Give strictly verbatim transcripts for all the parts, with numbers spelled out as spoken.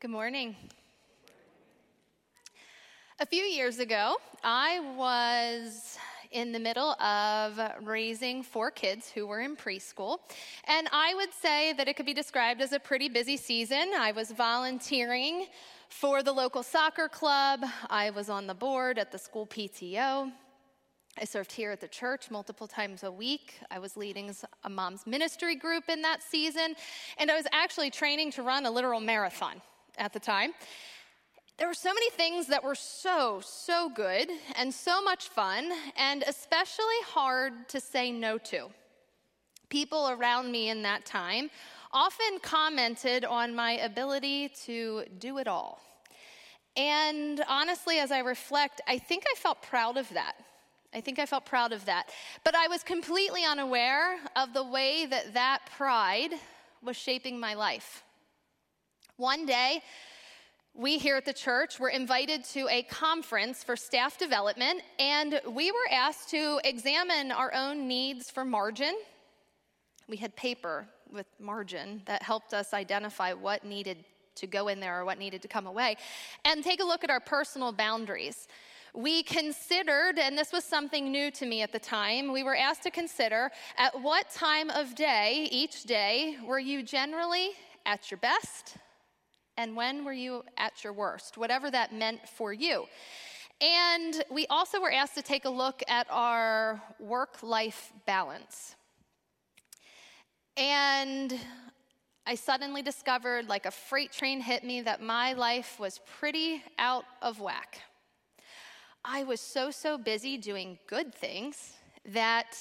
Good morning. A few years ago, I was in the middle of raising four kids who were in preschool, and I would say that it could be described as a pretty busy season. I was volunteering for the local soccer club. I was on the board at the school P T O. I served here at the church multiple times a week. I was leading a mom's ministry group in that season, and I was actually training to run a literal marathon at the time. There were so many things that were so, so good and so much fun, and especially hard to say no to. People around me in that time often commented on my ability to do it all. And honestly, as I reflect, I think I felt proud of that. I think I felt proud of that. But I was completely unaware of the way that that pride was shaping my life. One day, we here at the church were invited to a conference for staff development, and we were asked to examine our own needs for margin. We had paper with margin that helped us identify what needed to go in there or what needed to come away, and take a look at our personal boundaries. We considered, and this was something new to me at the time, we were asked to consider at what time of day, each day, were you generally at your best, and when were you at your worst, whatever that meant for you. And we also were asked to take a look at our work-life balance. And I suddenly discovered, like a freight train hit me, that my life was pretty out of whack. I was so, so busy doing good things that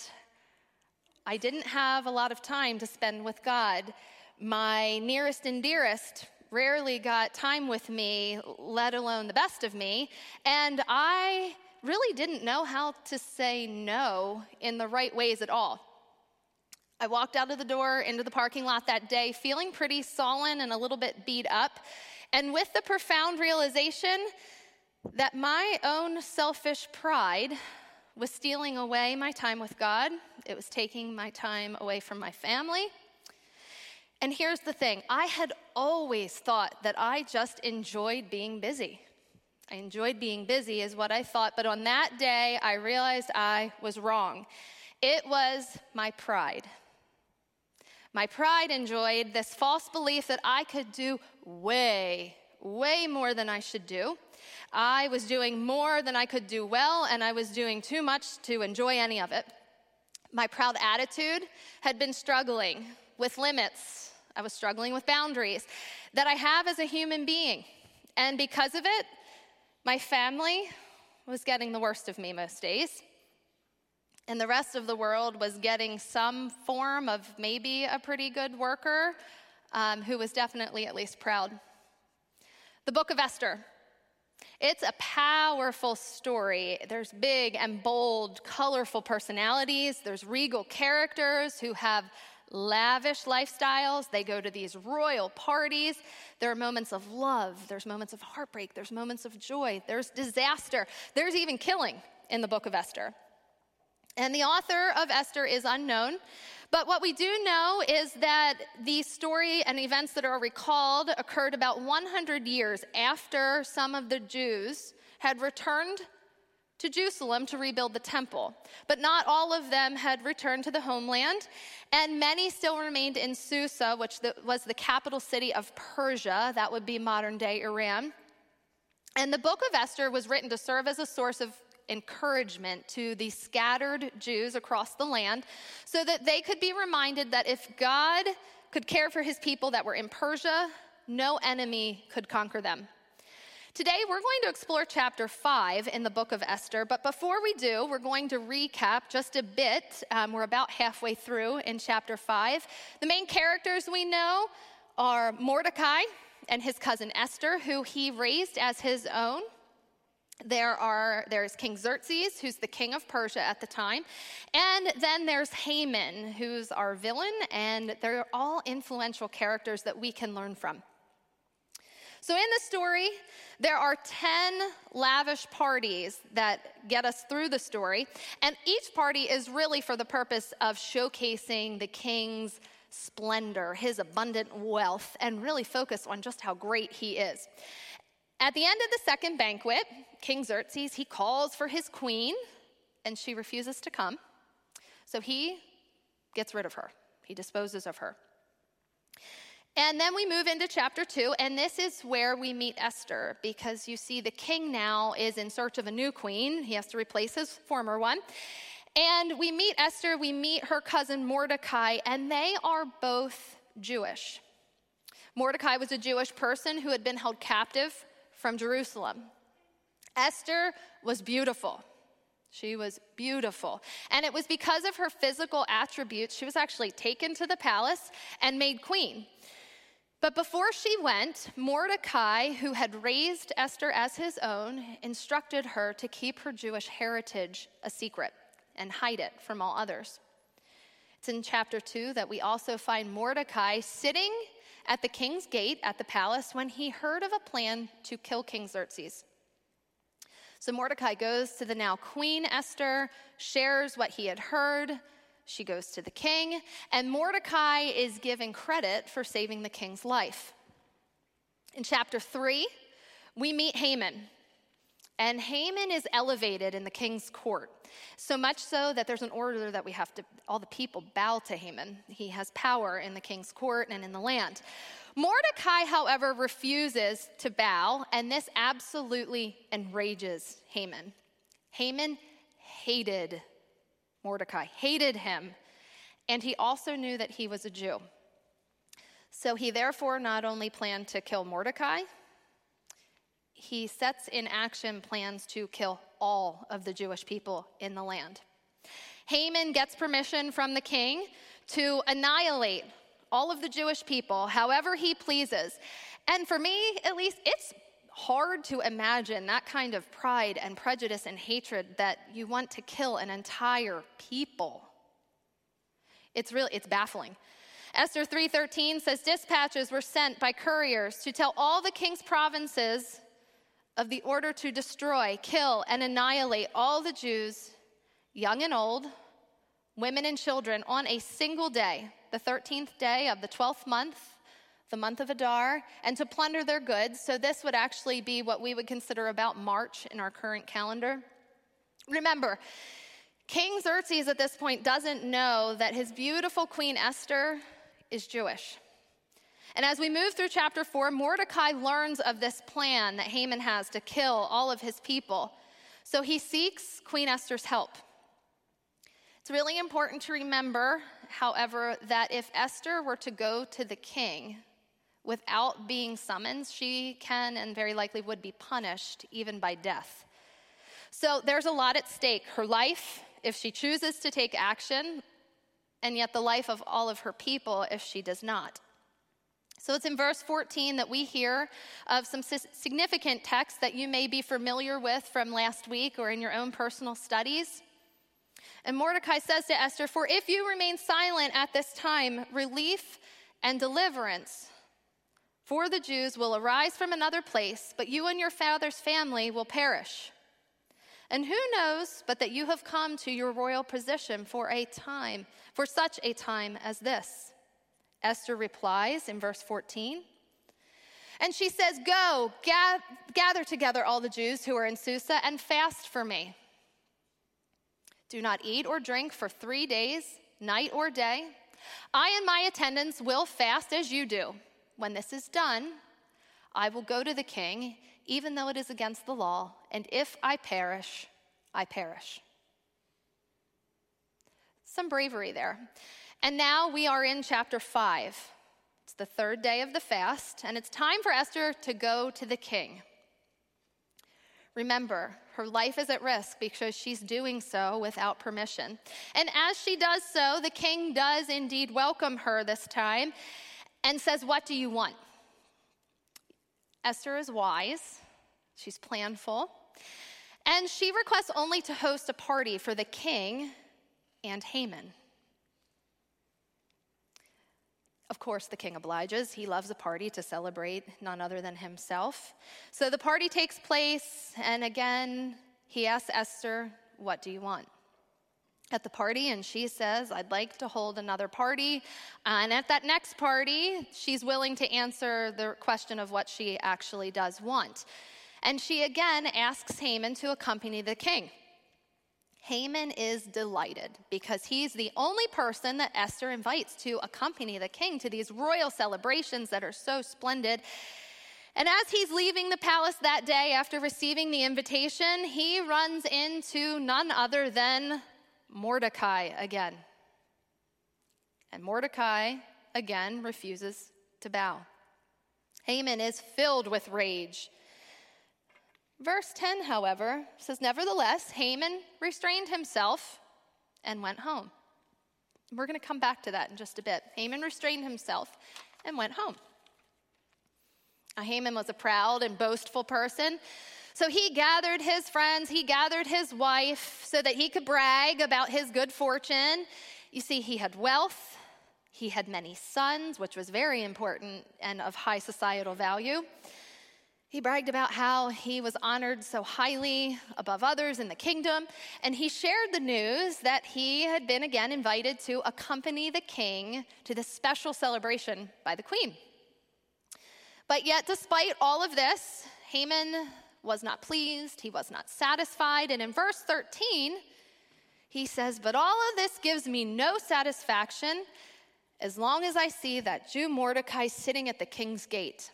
I didn't have a lot of time to spend with God. My nearest and dearest rarely got time with me, let alone the best of me, and I really didn't know how to say no in the right ways at all. I walked out of the door into the parking lot that day feeling pretty sullen and a little bit beat up, and with the profound realization that my own selfish pride was stealing away my time with God. It was taking my time away from my family. And here's the thing, I had always thought that I just enjoyed being busy. I enjoyed being busy is what I thought, but on that day, I realized I was wrong. It was my pride. My pride enjoyed this false belief that I could do way, way more than I should do. I was doing more than I could do well, and I was doing too much to enjoy any of it. My proud attitude had been struggling with limits. I was struggling with boundaries that I have as a human being. And because of it, my family was getting the worst of me most days. And the rest of the world was getting some form of maybe a pretty good worker um, who was definitely at least proud. The book of Esther. It's a powerful story. There's big and bold, colorful personalities. There's regal characters who have lavish lifestyles. They go to these royal parties. There are moments of love. There's moments of heartbreak. There's moments of joy. There's disaster. There's even killing in the book of Esther. And the author of Esther is unknown. But what we do know is that the story and events that are recalled occurred about one hundred years after some of the Jews had returned to Jerusalem to rebuild the temple. But not all of them had returned to the homeland, and many still remained in Susa, which was the capital city of Persia. That would be modern-day Iran. And the book of Esther was written to serve as a source of encouragement to the scattered Jews across the land so that they could be reminded that if God could care for his people that were in Persia, no enemy could conquer them. Today, we're going to explore chapter five in the book of Esther, but before we do, we're going to recap just a bit. Um, we're about halfway through in chapter five. The main characters we know are Mordecai and his cousin Esther, who he raised as his own. There are, there's King Xerxes, who's the king of Persia at the time. And then there's Haman, who's our villain, and they're all influential characters that we can learn from. So in the story, there are ten lavish parties that get us through the story, and each party is really for the purpose of showcasing the king's splendor, his abundant wealth, and really focus on just how great he is. At the end of the second banquet, King Xerxes, he calls for his queen, and she refuses to come. So he gets rid of her. He disposes of her. And then we move into chapter two, and this is where we meet Esther, because you see the king now is in search of a new queen. He has to replace his former one. And we meet Esther, we meet her cousin Mordecai, and they are both Jewish. Mordecai was a Jewish person who had been held captive from Jerusalem. Esther was beautiful. She was beautiful. And it was because of her physical attributes, she was actually taken to the palace and made queen. But before she went, Mordecai, who had raised Esther as his own, instructed her to keep her Jewish heritage a secret and hide it from all others. It's in chapter two that we also find Mordecai sitting at the king's gate at the palace when he heard of a plan to kill King Xerxes. So Mordecai goes to the now Queen Esther, shares what he had heard. She goes to the king, and Mordecai is given credit for saving the king's life. In chapter three, we meet Haman. And Haman is elevated in the king's court, so much so that there's an order that we have to, all the people bow to Haman. He has power in the king's court and in the land. Mordecai, however, refuses to bow, and this absolutely enrages Haman. Haman hated Mordecai, hated him, and he also knew that he was a Jew. So he therefore not only planned to kill Mordecai, he sets in action plans to kill all of the Jewish people in the land. Haman gets permission from the king to annihilate all of the Jewish people however he pleases. And for me, at least, it's hard to imagine that kind of pride and prejudice and hatred that you want to kill an entire people. It's really, it's baffling. Esther three thirteen says, dispatches were sent by couriers to tell all the king's provinces of the order to destroy, kill, and annihilate all the Jews, young and old, women and children, on a single day, the thirteenth day of the twelfth month, the month of Adar, and to plunder their goods. So this would actually be what we would consider about March in our current calendar. Remember, King Xerxes at this point doesn't know that his beautiful Queen Esther is Jewish. And as we move through chapter four, Mordecai learns of this plan that Haman has to kill all of his people. So he seeks Queen Esther's help. It's really important to remember, however, that if Esther were to go to the king without being summoned, she can and very likely would be punished even by death. So there's a lot at stake. Her life, if she chooses to take action, and yet the life of all of her people if she does not. So it's in verse fourteen that we hear of some significant texts that you may be familiar with from last week or in your own personal studies. And Mordecai says to Esther, for if you remain silent at this time, relief and deliverance for the Jews will arise from another place, but you and your father's family will perish. And who knows but that you have come to your royal position for a time, for such a time as this? Esther replies in verse fourteen, and she says, go, ga- gather together all the Jews who are in Susa and fast for me. Do not eat or drink for three days, night or day. I and my attendants will fast as you do. When this is done, I will go to the king, even though it is against the law, and if I perish, I perish. Some bravery there. And now we are in chapter five. It's the third day of the fast, and it's time for Esther to go to the king. Remember, her life is at risk because she's doing so without permission. And as she does so, the king does indeed welcome her this time and says, what do you want? Esther is wise. She's planful. And she requests only to host a party for the king and Haman. Of course, the king obliges. He loves a party to celebrate none other than himself. So the party takes place, and again, he asks Esther, what do you want? at the party, and she says, I'd like to hold another party. And at that next party, she's willing to answer the question of what she actually does want. And she again asks Haman to accompany the king. Haman is delighted because he's the only person that Esther invites to accompany the king to these royal celebrations that are so splendid. And as he's leaving the palace that day after receiving the invitation, he runs into none other than Mordecai again. And Mordecai again refuses to bow. Haman is filled with rage. Verse ten, however, says, nevertheless, Haman restrained himself and went home. We're going to come back to that in just a bit. Haman restrained himself and went home. Now, Haman was a proud and boastful person. So he gathered his friends, he gathered his wife so that he could brag about his good fortune. You see, he had wealth, he had many sons, which was very important and of high societal value. He bragged about how he was honored so highly above others in the kingdom, and he shared the news that he had been again invited to accompany the king to this special celebration by the queen. But yet, despite all of this, Haman was not pleased, he was not satisfied, and in verse thirteen, he says, but all of this gives me no satisfaction as long as I see that Jew Mordecai sitting at the king's gate.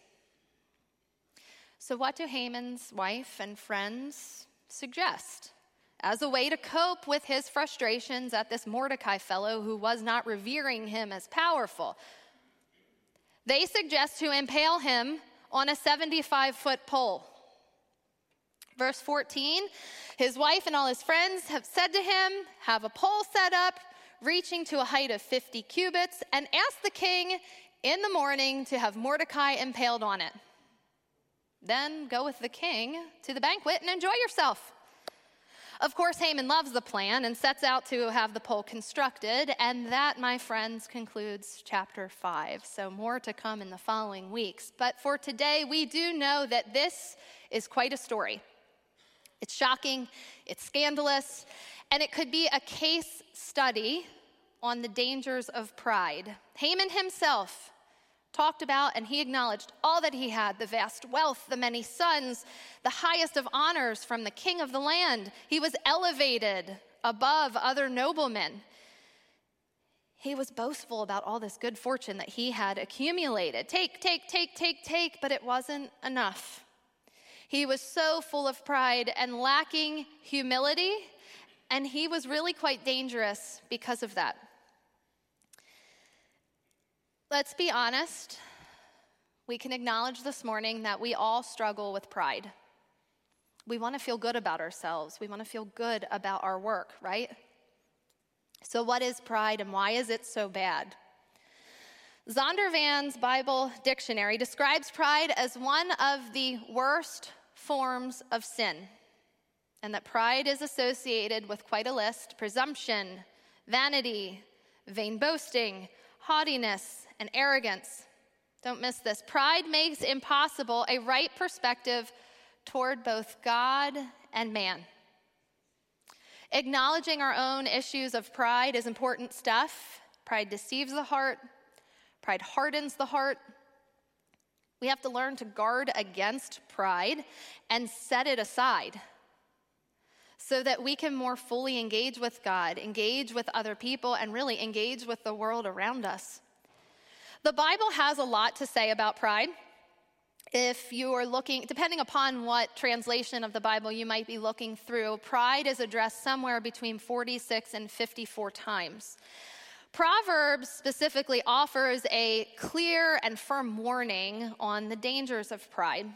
So what do Haman's wife and friends suggest as a way to cope with his frustrations at this Mordecai fellow who was not revering him as powerful? They suggest to impale him on a seventy-five foot pole. Verse fourteen, his wife and all his friends have said to him, have a pole set up, reaching to a height of fifty cubits, and ask the king in the morning to have Mordecai impaled on it. Then go with the king to the banquet and enjoy yourself. Of course, Haman loves the plan and sets out to have the pole constructed, and that, my friends, concludes chapter five. So more to come in the following weeks. But for today, we do know that this is quite a story. It's shocking, it's scandalous, and it could be a case study on the dangers of pride. Haman himself talked about, and he acknowledged all that he had, the vast wealth, the many sons, the highest of honors from the king of the land. He was elevated above other noblemen. He was boastful about all this good fortune that he had accumulated. Take, take, take, take, take, but it wasn't enough. He was so full of pride and lacking humility, and he was really quite dangerous because of that. Let's be honest. We can acknowledge this morning that we all struggle with pride. We want to feel good about ourselves. We want to feel good about our work, right? So what is pride and why is it so bad? Zondervan's Bible Dictionary describes pride as one of the worst forms of sin, and that pride is associated with quite a list: presumption, vanity, vain boasting, haughtiness, and arrogance. Don't miss this. Pride makes impossible a right perspective toward both God and man. Acknowledging our own issues of pride is important stuff. Pride deceives the heart. Pride hardens the heart. We have to learn to guard against pride and set it aside so that we can more fully engage with God, engage with other people, and really engage with the world around us. The Bible has a lot to say about pride. If you are looking, depending upon what translation of the Bible you might be looking through, pride is addressed somewhere between forty-six and fifty-four times. Proverbs specifically offers a clear and firm warning on the dangers of pride.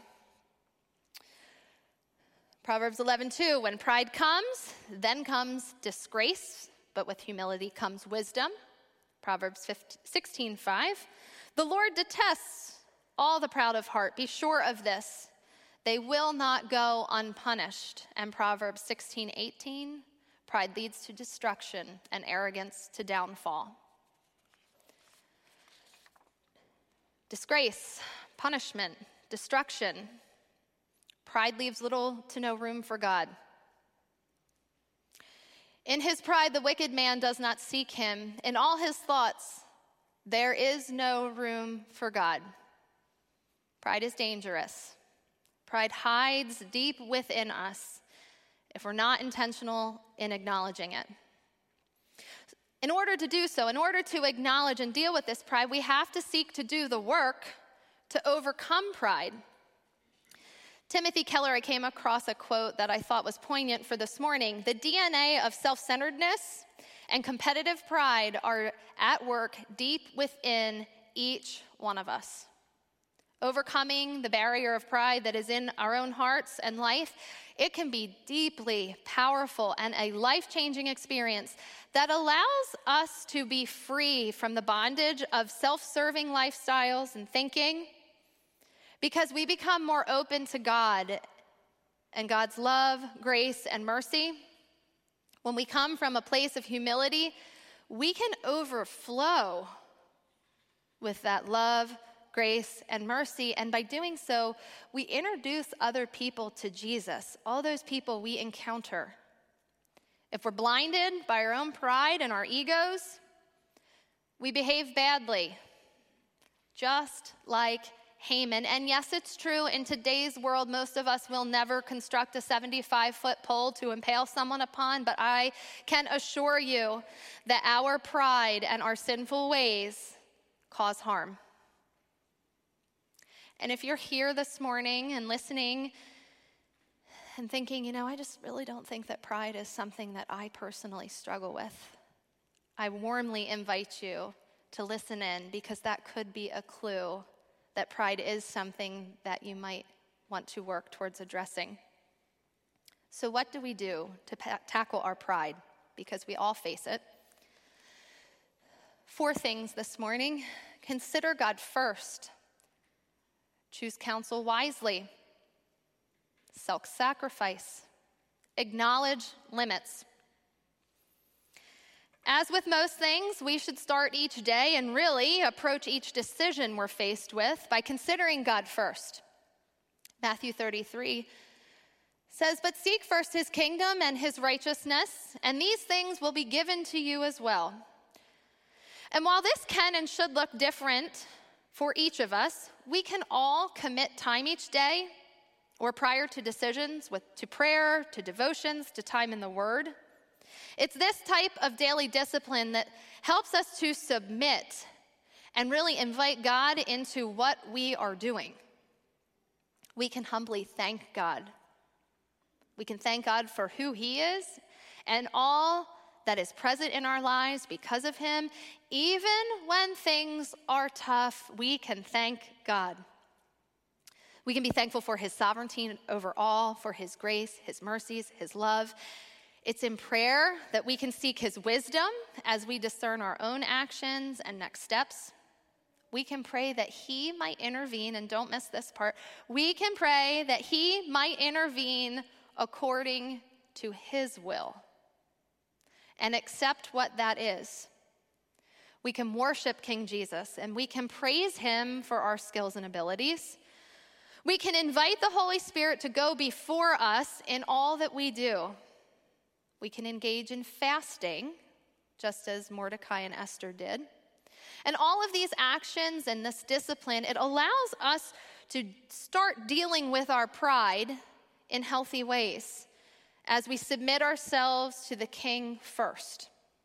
Proverbs eleven two, when pride comes, then comes disgrace, but with humility comes wisdom. Proverbs sixteen five, the Lord detests all the proud of heart. Be sure of this, they will not go unpunished. And Proverbs sixteen eighteen, pride leads to destruction and arrogance to downfall. Disgrace, punishment, destruction. Pride leaves little to no room for God. In his pride, the wicked man does not seek him. In all his thoughts, there is no room for God. Pride is dangerous. Pride hides deep within us if we're not intentional in acknowledging it. In order to do so, in order to acknowledge and deal with this pride, we have to seek to do the work to overcome pride. Timothy Keller, I came across a quote that I thought was poignant for this morning. The D N A of self-centeredness and competitive pride are at work deep within each one of us. Overcoming the barrier of pride that is in our own hearts and life, it can be deeply powerful and a life-changing experience that allows us to be free from the bondage of self-serving lifestyles and thinking, because we become more open to God and God's love, grace, and mercy. When we come from a place of humility, we can overflow with that love, grace, and mercy. And by doing so, we introduce other people to Jesus, all those people we encounter. If we're blinded by our own pride and our egos, we behave badly, just like Haman. And yes, it's true, in today's world, most of us will never construct a seventy-five foot pole to impale someone upon, but I can assure you that our pride and our sinful ways cause harm. And if you're here this morning and listening and thinking, you know, I just really don't think that pride is something that I personally struggle with, I warmly invite you to listen in, because that could be a clue that pride is something that you might want to work towards addressing. So what do we do to pa- tackle our pride? Because we all face it. Four things this morning. Consider God first. Choose counsel wisely. Self-sacrifice. Acknowledge limits. As with most things, we should start each day and really approach each decision we're faced with by considering God first. Matthew thirty-three says, "But seek first his kingdom and his righteousness, and these things will be given to you as well." And while this can and should look different for each of us, we can all commit time each day or prior to decisions with, to prayer, to devotions, to time in the Word. It's this type of daily discipline that helps us to submit and really invite God into what we are doing. We can humbly thank God. We can thank God for who he is and all that is present in our lives because of him. Even when things are tough, we can thank God. We can be thankful for his sovereignty over all, for his grace, his mercies, his love. It's in prayer that we can seek his wisdom as we discern our own actions and next steps. We can pray that he might intervene, and don't miss this part. We can pray that he might intervene according to his will and accept what that is. We can worship King Jesus, and we can praise him for our skills and abilities. We can invite the Holy Spirit to go before us in all that we do. We can engage in fasting, just as Mordecai and Esther did. And all of these actions and this discipline, it allows us to start dealing with our pride in healthy ways as we submit ourselves to the King first.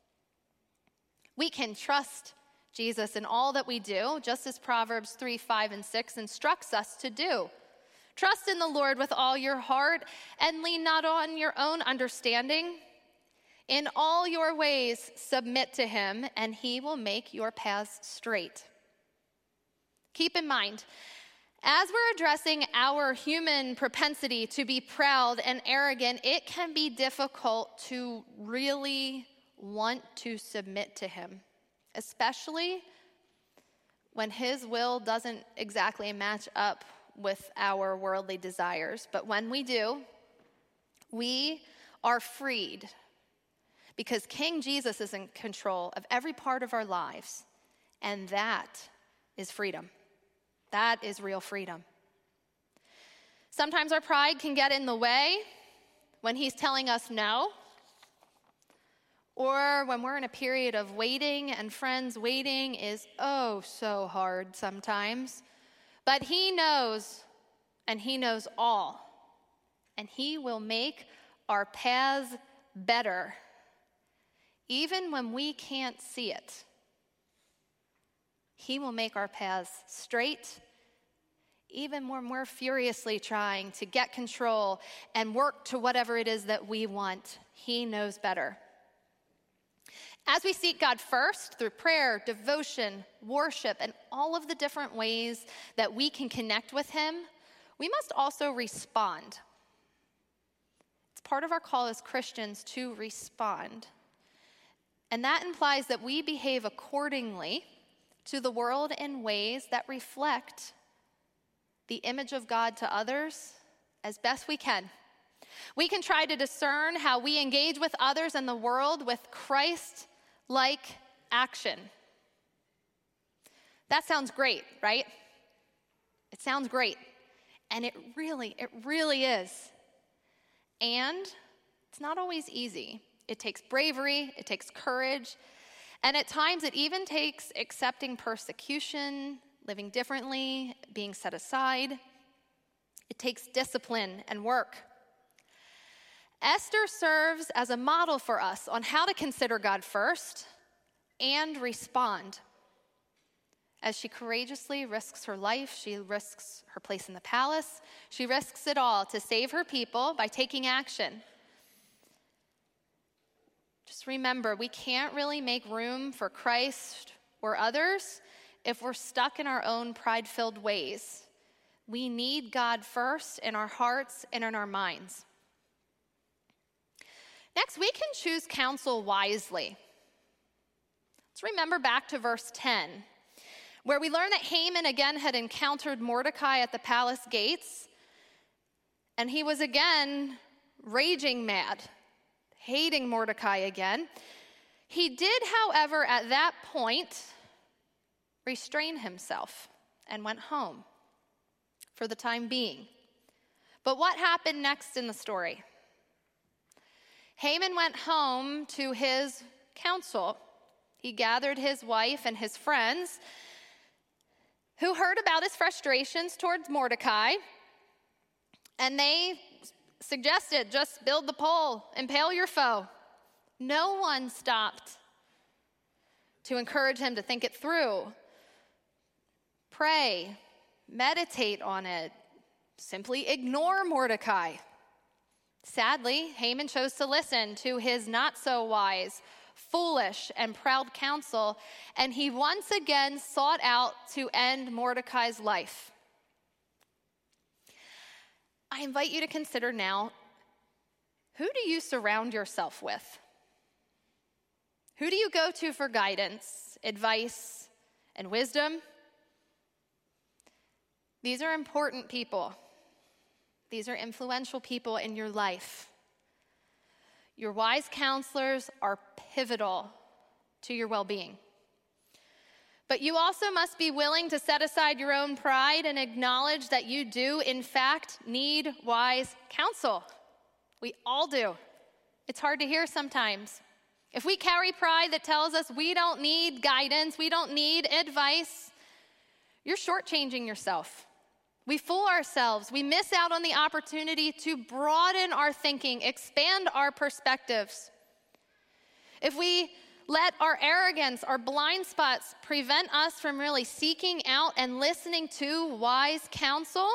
We can trust Jesus in all that we do, just as Proverbs three, five, and six instructs us to do. Trust in the Lord with all your heart and lean not on your own understanding. In all your ways, submit to him, and he will make your paths straight. Keep in mind, as we're addressing our human propensity to be proud and arrogant, it can be difficult to really want to submit to him, especially when his will doesn't exactly match up with our worldly desires. But when we do, we are freed, because King Jesus is in control of every part of our lives, and that is freedom. That is real freedom. Sometimes our pride can get in the way when he's telling us no, Or when we're in a period of waiting, and friends, waiting is oh so hard sometimes. But he knows, and he knows all. And he will make our paths better, even when we can't see it. He will make our paths straight, even when we're furiously trying to get control and work to whatever it is that we want. He knows better. As we seek God first through prayer, devotion, worship, and all of the different ways that we can connect with him, we must also respond. It's part of our call as Christians to respond. And that implies that we behave accordingly to the world in ways that reflect the image of God to others as best we can. We can try to discern how we engage with others in the world with Christ-like action. That sounds great, right? It sounds great. And it really, it really is. And it's not always easy. It takes bravery, it takes courage, and at times it even takes accepting persecution, living differently, being set aside. It takes discipline and work. Esther serves as a model for us on how to consider God first and respond. As she courageously risks her life, she risks her place in the palace, she risks it all to save her people by taking action. Just remember, we can't really make room for Christ or others if we're stuck in our own pride-filled ways. We need God first in our hearts and in our minds. Next, we can choose counsel wisely. Let's remember back to verse ten, where we learn that Haman again had encountered Mordecai at the palace gates, and he was again raging mad, hating Mordecai again. He did, however, at that point, restrain himself and went home for the time being. But what happened next in the story? Haman went home to his council. He gathered his wife and his friends who heard about his frustrations towards Mordecai, and they suggested, just build the pole, impale your foe. No one stopped to encourage him to think it through, pray, meditate on it, simply ignore Mordecai. Sadly, Haman chose to listen to his not-so-wise, foolish, and proud counsel, and he once again sought out to end Mordecai's life. I invite you to consider now, who do you surround yourself with? Who do you go to for guidance, advice, and wisdom? These are important people. These are influential people in your life. Your wise counselors are pivotal to your well-being. But you also must be willing to set aside your own pride and acknowledge that you do, in fact, need wise counsel. We all do. It's hard to hear sometimes. If we carry pride that tells us we don't need guidance, we don't need advice, you're shortchanging yourself. We fool ourselves. We miss out on the opportunity to broaden our thinking, expand our perspectives. If we let our arrogance, our blind spots prevent us from really seeking out and listening to wise counsel,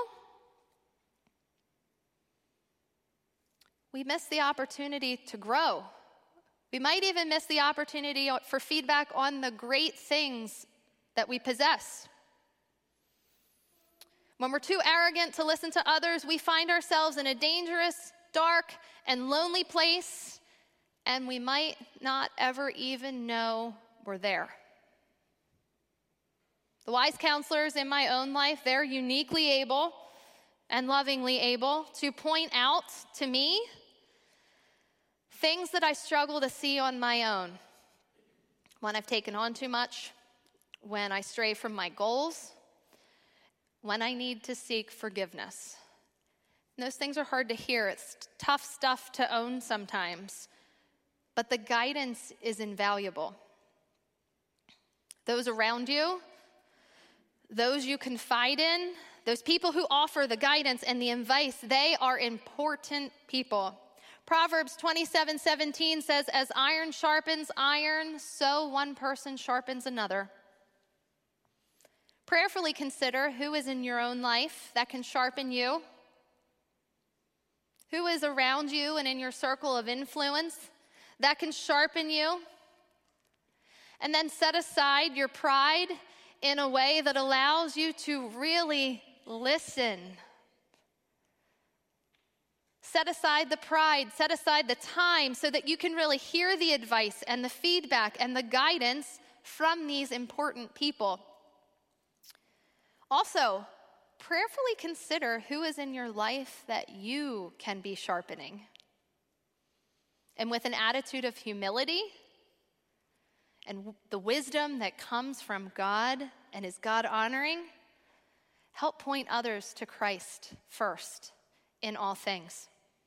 we miss the opportunity to grow. We might even miss the opportunity for feedback on the great things that we possess. When we're too arrogant to listen to others, we find ourselves in a dangerous, dark, and lonely place, and we might not ever even know we're there. The wise counselors in my own life, they're uniquely able and lovingly able to point out to me things that I struggle to see on my own. When I've taken on too much, when I stray from my goals, when I need to seek forgiveness. And those things are hard to hear. It's tough stuff to own sometimes. but the guidance is invaluable. Those around you, those you confide in, those people who offer the guidance and the advice, they are important people. Proverbs twenty-seven seventeen says, as iron sharpens iron, so one person sharpens another. Prayerfully consider who is in your own life that can sharpen you. Who is around you and in your circle of influence that can sharpen you? And then set aside your pride in a way that allows you to really listen. Set aside the pride, set aside the time so that you can really hear the advice and the feedback and the guidance from these important people. Also, prayerfully consider who is in your life that you can be sharpening. And with an attitude of humility and the wisdom that comes from God and is God-honoring, help point others to Christ first in all things.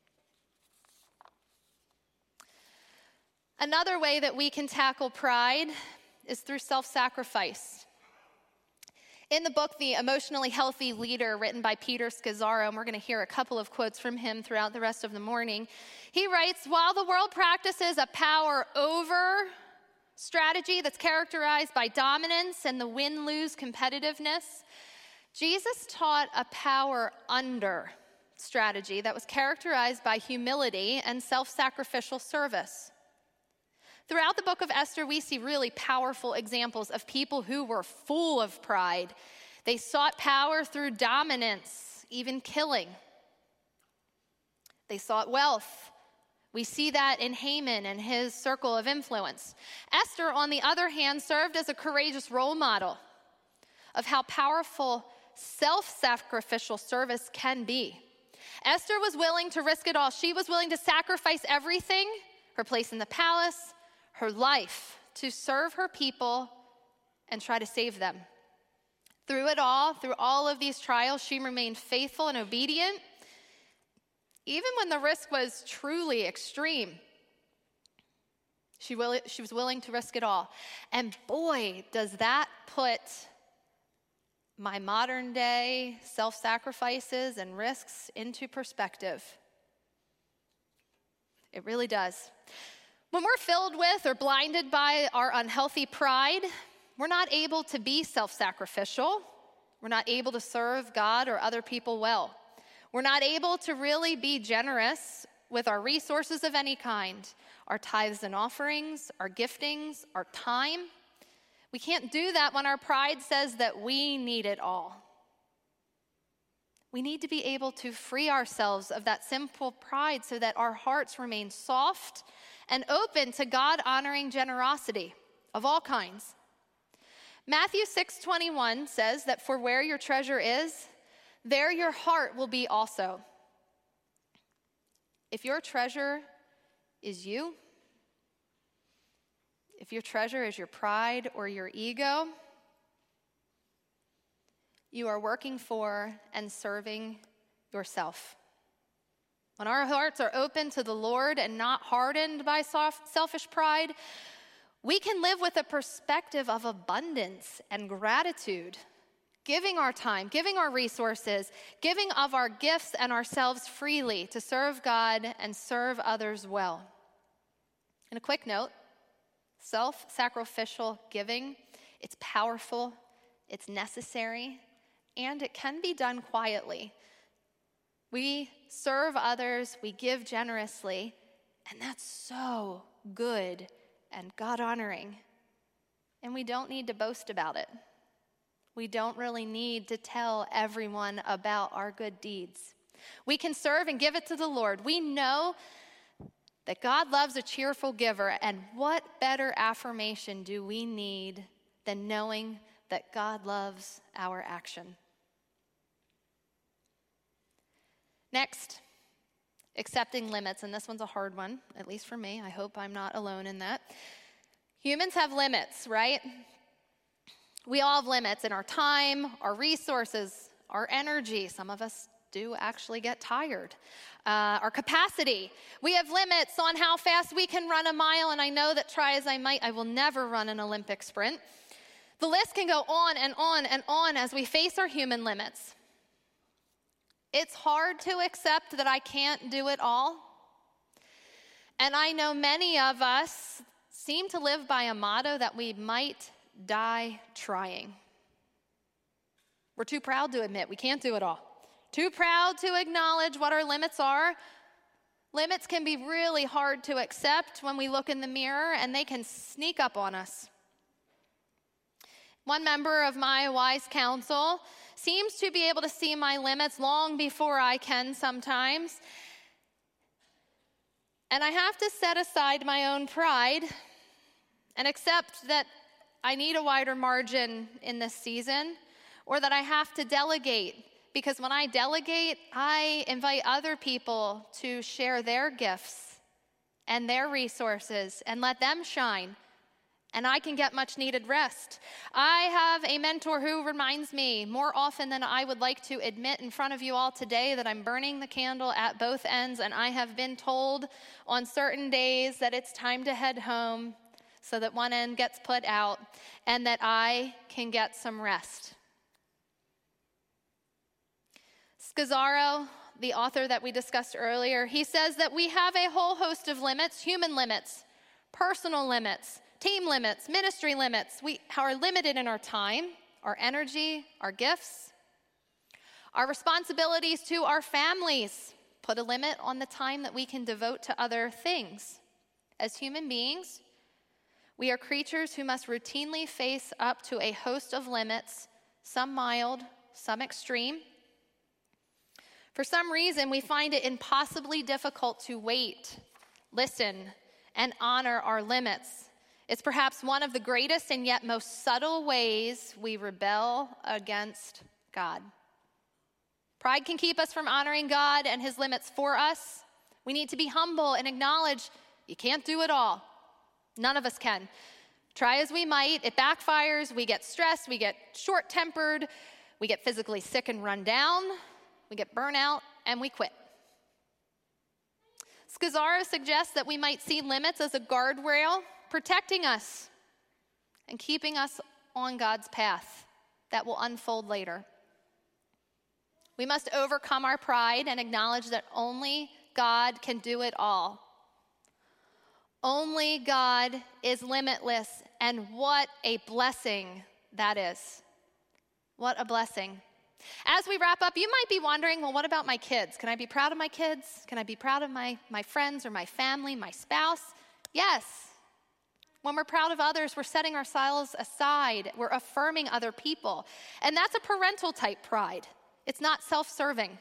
Another way that we can tackle pride is through self-sacrifice. In the book, The Emotionally Healthy Leader, written by Peter Scazzaro, and we're going to hear a couple of quotes from him throughout the rest of the morning, he writes, while the world practices a power over strategy that's characterized by dominance and the win-lose competitiveness, Jesus taught a power under strategy that was characterized by humility and self-sacrificial service. Throughout the book of Esther, we see really powerful examples of people who were full of pride. They sought power through dominance, even killing. They sought wealth. We see that in Haman and his circle of influence. Esther, on the other hand, served as a courageous role model of how powerful self-sacrificial service can be. Esther was willing to risk it all. She was willing to sacrifice everything, her place in the palace, her life, to serve her people and try to save them. Through it all, through all of these trials, she remained faithful and obedient, even when the risk was truly extreme. She, will, she was willing to risk it all. And boy, does that put my modern day self-sacrifices and risks into perspective. It really does. When we're filled with or blinded by our unhealthy pride, we're not able to be self-sacrificial. We're not able to serve God or other people well. We're not able to really be generous with our resources of any kind, our tithes and offerings, our giftings, our time. We can't do that when our pride says that we need it all. We need to be able to free ourselves of that sinful pride so that our hearts remain soft and open to God-honoring generosity of all kinds. Matthew six twenty-one says that for where your treasure is, there your heart will be also. If your treasure is you, if your treasure is your pride or your ego, you are working for and serving yourself. When our hearts are open to the Lord and not hardened by soft, selfish pride, we can live with a perspective of abundance and gratitude, giving our time, giving our resources, giving of our gifts and ourselves freely to serve God and serve others well. And a quick note, self-sacrificial giving, it's powerful, it's necessary, and it can be done quietly. We serve others, we give generously, and that's so good and God-honoring. And we don't need to boast about it. We don't really need to tell everyone about our good deeds. We can serve and give it to the Lord. We know that God loves a cheerful giver, and what better affirmation do we need than knowing that God loves our action? Next, accepting limits, and this one's a hard one, at least for me. I hope I'm not alone in that. Humans have limits, right? We all have limits in our time, our resources, our energy. Some of us do actually get tired. Uh, our capacity. We have limits on how fast we can run a mile, and I know that try as I might, I will never run an Olympic sprint. The list can go on and on and on as we face our human limits. It's hard to accept that I can't do it all. And I know many of us seem to live by a motto that we might die trying. We're too proud to admit we can't do it all. Too proud to acknowledge what our limits are. Limits can be really hard to accept when we look in the mirror, and they can sneak up on us. One member of my wise counsel seems to be able to see my limits long before I can sometimes. And I have to set aside my own pride and accept that I need a wider margin in this season, or that I have to delegate. Because when I delegate, I invite other people to share their gifts and their resources and let them shine. And I can get much needed rest. I have a mentor who reminds me more often than I would like to admit in front of you all today that I'm burning the candle at both ends, and I have been told on certain days that it's time to head home so that one end gets put out and that I can get some rest. Scazzaro, the author that we discussed earlier, he says that we have a whole host of limits, human limits, personal limits, team limits, ministry limits. We are limited in our time, our energy, our gifts. Our responsibilities to our families put a limit on the time that we can devote to other things. As human beings, we are creatures who must routinely face up to a host of limits, some mild, some extreme. For some reason, we find it impossibly difficult to wait, listen, and honor our limits. It's perhaps one of the greatest and yet most subtle ways we rebel against God. Pride can keep us from honoring God and his limits for us. We need to be humble and acknowledge you can't do it all. None of us can. Try as we might, it backfires. We get stressed, we get short-tempered, we get physically sick and run down, we get burnout, and we quit. Scazzaro suggests that we might see limits as a guardrail protecting us and keeping us on God's path that will unfold later. We must overcome our pride and acknowledge that only God can do it all. Only God is limitless, and what a blessing that is. What a blessing. As we wrap up, you might be wondering, well, what about my kids? Can I be proud of my kids? Can I be proud of my, my friends or my family, my spouse? Yes. When we're proud of others, we're setting ourselves aside. We're affirming other people. And that's a parental type pride. It's not self-serving.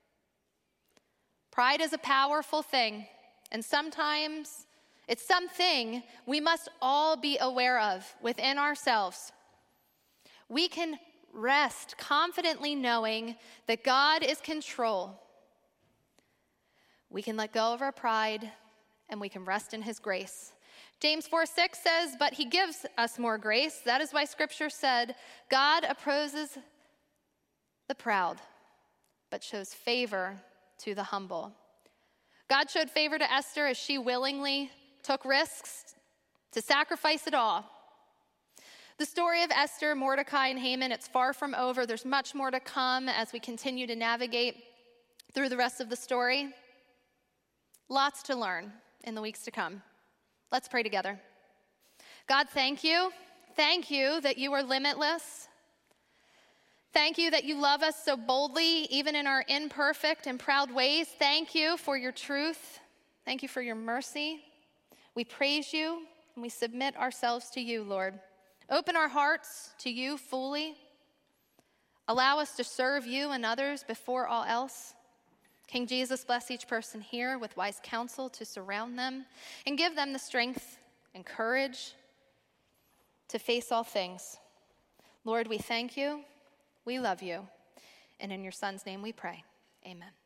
Pride is a powerful thing, and sometimes it's something we must all be aware of within ourselves. We can rest confidently knowing that God is in control. We can let go of our pride, and we can rest in his grace. James four six says, but he gives us more grace. That is why scripture said, God opposes the proud, but shows favor to the humble. God showed favor to Esther as she willingly took risks to sacrifice it all. The story of Esther, Mordecai, and Haman, it's far from over. There's much more to come as we continue to navigate through the rest of the story. Lots to learn in the weeks to come. Let's pray together. God, thank you. Thank you that you are limitless. Thank you that you love us so boldly, even in our imperfect and proud ways. Thank you for your truth. Thank you for your mercy. We praise you and we submit ourselves to you, Lord. Open our hearts to you fully. Allow us to serve you and others before all else. King Jesus, bless each person here with wise counsel to surround them and give them the strength and courage to face all things. Lord, we thank you. We love you. And in your Son's name we pray. Amen.